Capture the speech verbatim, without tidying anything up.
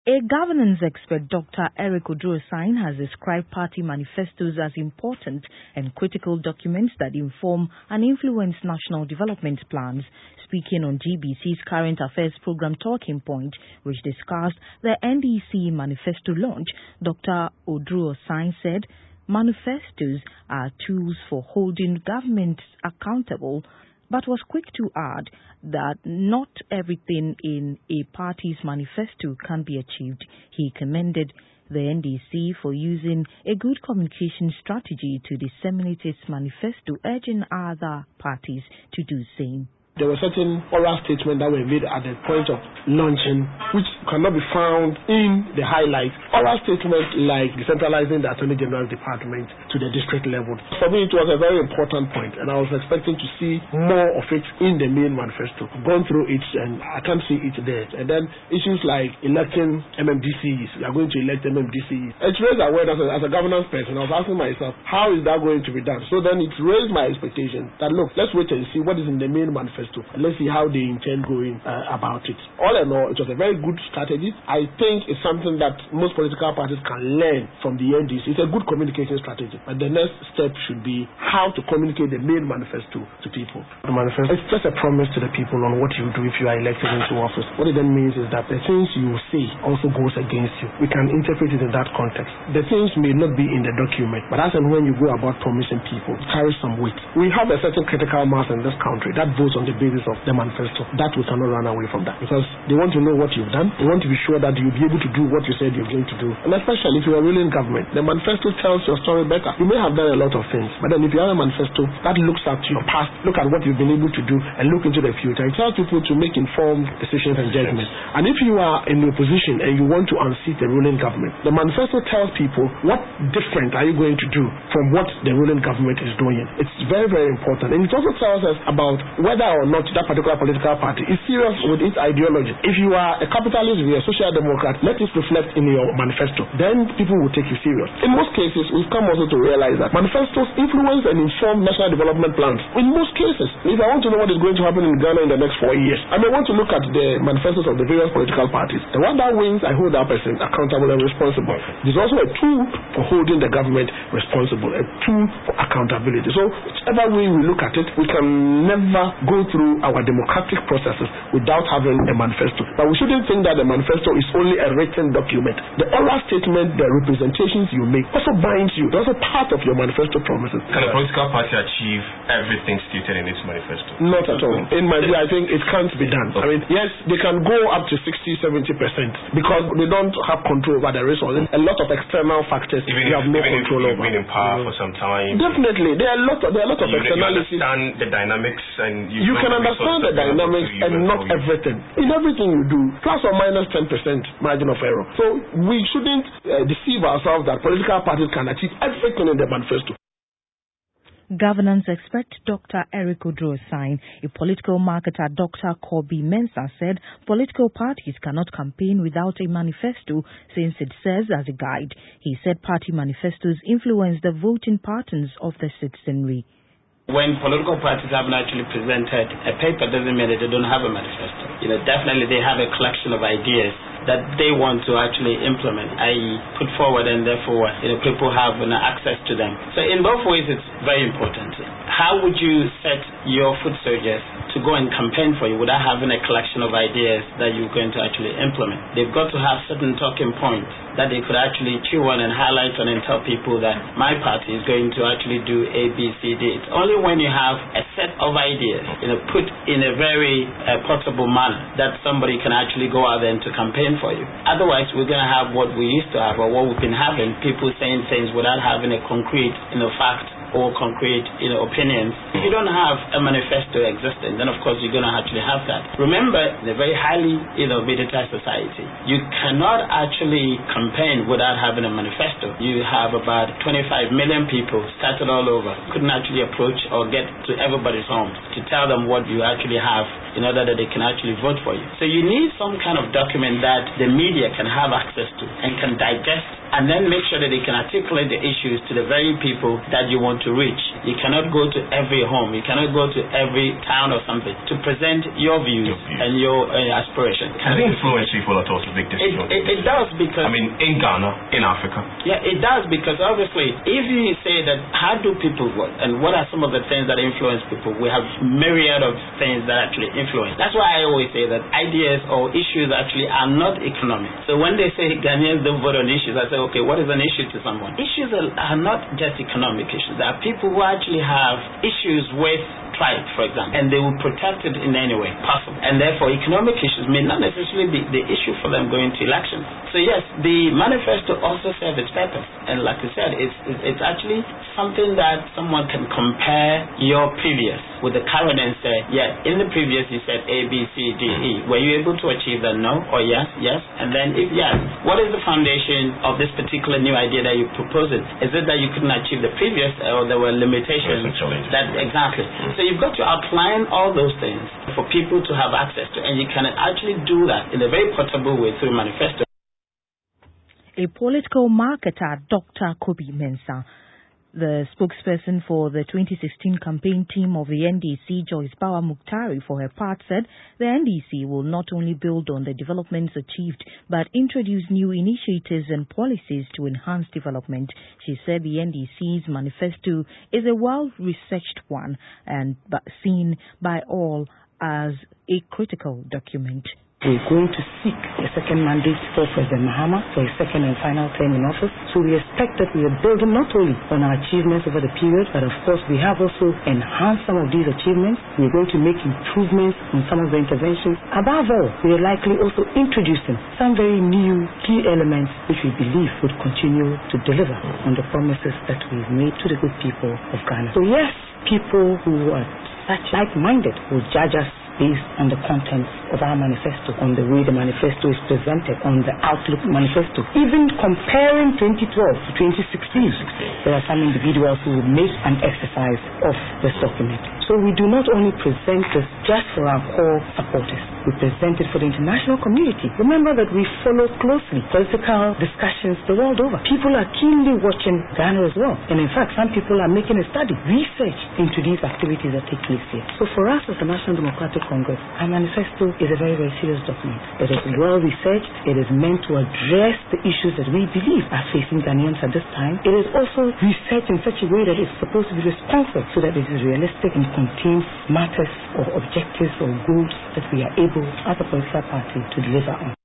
A governance expert, Doctor Eric Oduro-Sine, has described party manifestos as important and critical documents that inform and influence national development plans. Speaking on G B C's Current Affairs Program Talking Point, which discussed the N D C manifesto launch, Doctor Oduro-Sine said manifestos are tools for holding governments accountable, but was quick to add that not everything in a party's manifesto can be achieved. He commended the N D C for using a good communication strategy to disseminate its manifesto, urging other parties to do the same. There were certain oral statements that were made at the point of launching, which cannot be found in the highlights. Oral statements like decentralizing the Attorney General's department to the district level. For me, it was a very important point, and I was expecting to see more of it in the main manifesto. I've gone through it, and I can't see it there. And then issues like electing M M D Cs. We are going to elect M M D Cs. It raised awareness as a governance person. I was asking myself, how is that going to be done? So then it raised my expectation that, look, let's wait and see what is in the main manifesto. And let's see how they intend going uh, about it. All in all, it was a very good strategy. I think it's something that most political parties can learn from the N D C. It's a good communication strategy. But the next step should be how to communicate the main manifesto to people. The manifesto is just a promise to the people on what you do if you are elected into office. What it then means is that the things you say also goes against you. We can interpret it in that context. The things may not be in the document, but as and when you go about promising people, it carries some weight. We have a certain critical mass in this country that votes on the basis of the manifesto. That we cannot run away from that, because they want to know what you've done. They want to be sure that you'll be able to do what you said you're going to do. And especially if you are really in government, the manifesto tells your story better. You may have done a lot of things, but then if you have a manifesto that looks at your past, look at what you've been able to do, and look into the future, it tells people to make informed decisions and judgments. And if you are in the opposition and you want to unseat the ruling government, the manifesto tells people what different are you going to do from what the ruling government is doing. It's very, very important. And it also tells us about whether or not that particular political party is serious with its ideology. If you are a capitalist, if you are a social democrat, let it reflect in your manifesto. Then people will take you serious. In most cases, we've come also to realize that manifestos influence and inform national development plans. In most cases, if I want to know what is going to happen in Ghana in the next four years, I may want to look at the manifestos of the various political parties. The one that wins, I hold that person accountable and responsible. It is also a tool for holding the government responsible, a tool for accountability. So whichever way we look at it, we can never go through our democratic processes without having a manifesto. But we shouldn't think that the manifesto is only a written document. The oral statement, the representations you make also binds you. They're also part of your manifesto promises. Can a political party achieve everything stated in its manifesto? Not at all. In my view, I think it can't be done. I mean, yes, they can go up to sixty, seventy percent because they don't have control over the resources. A lot of external factors even you if, have no even control if you've over. been in power for some time. Definitely. There are a lot of, there are a lot of you, externalities. You understand the dynamics and you, you can understand the dynamics and not everything. In everything you do, plus or minus ten percent margin of error. So we shouldn't uh, deceive ourselves that political parties can achieve everything in the manifesto. Governance expert Doctor Eric Oduro-Sine, a political marketer Doctor Kobe Mensah said political parties cannot campaign without a manifesto since it serves as a guide. He said party manifestos influence the voting patterns of the citizenry. When political parties haven't actually presented a paper, doesn't mean that they don't have a manifesto. You know, definitely they have a collection of ideas that they want to actually implement, that is put forward, and therefore, you know, people have you know, access to them. So in both ways, it's very important. How would you set your foot soldiers to go and campaign for you without having a collection of ideas that you're going to actually implement? They've got to have certain talking points that they could actually chew on and highlight on and tell people that my party is going to actually do A, B, C, D. It's only when you have a set of ideas, you know, put in a very uh, portable manner that somebody can actually go out there and to campaign for you. Otherwise, we're going to have what we used to have or what we've been having, people saying things without having a concrete, you know, fact or concrete, you know, opinions. If you don't have a manifesto existing, then of course you're going to actually have that. Remember, in a very highly, you know, militarized society, you cannot actually campaign without having a manifesto. You have about twenty-five million people scattered all over. You couldn't actually approach or get to everybody's homes to tell them what you actually have in order that they can actually vote for you. So you need some kind of document that the media can have access to and can digest, and then make sure that they can articulate the issues to the very people that you want to reach. You cannot go to every home. You cannot go to every town or something to present your views, your views. and your uh, aspirations. Does it influence people at all to make decisions? It, it, it does because... I mean, in Ghana, in Africa. Yeah, it does because obviously, if you say that, how do people work? And what are some of the things that influence people? We have myriad of things that actually influence. That's why I always say that ideas or issues actually are not economic. So when they say Ghanaians don't vote on issues, I say, okay, what is an issue to someone? Issues are, are not just economic issues. There are people who actually have issues with tribe, for example, and they will protect it in any way possible. And therefore, economic issues may not necessarily be the issue for them going to elections. So yes, the manifesto also serves its purpose. And like I said, it's, it's actually something that someone can compare your previous with the current and say, yeah, in the previous you said A, B, C, D, E. Were you able to achieve that? No? Or yes? Yes? And then if yes, what is the foundation of this particular new idea that you're proposing? Is it that you couldn't achieve the previous or there were limitations? That exactly. So you've got to outline all those things for people to have access to, and you can actually do that in a very portable way through manifesto. A political marketer, Doctor Kobi Mensah, the spokesperson for the twenty sixteen campaign team of the N D C, Joyce Bawa Muktari, for her part, said the N D C will not only build on the developments achieved, but introduce new initiatives and policies to enhance development. She said the N D C's manifesto is a well-researched one and seen by all as a critical document. We're going to seek a second mandate for President Mahama for his second and final term in office. So we expect that we are building not only on our achievements over the period, but of course we have also enhanced some of these achievements. We're going to make improvements in some of the interventions. Above all, we are likely also introducing some very new key elements which we believe would continue to deliver on the promises that we've made to the good people of Ghana. So yes, people who are such like-minded will judge us based on the contents of our manifesto, on the way the manifesto is presented, on the Outlook manifesto. Even comparing twenty twelve to twenty sixteen, there are some individuals who will make an exercise of this document. So we do not only present this just for our core supporters, we present it for the international community. Remember that we follow closely political discussions the world over. People are keenly watching Ghana as well. And in fact, some people are making a study, research into these activities that take place here. So for us as the National Democratic Congress, our manifesto is a very, very serious document. It is well researched. It is meant to address the issues that we believe are facing Ghanaians at this time. It is also researched in such a way that it's supposed to be responsive so that it is realistic and contains matters or objectives or goals that we are able as a political party to deliver on.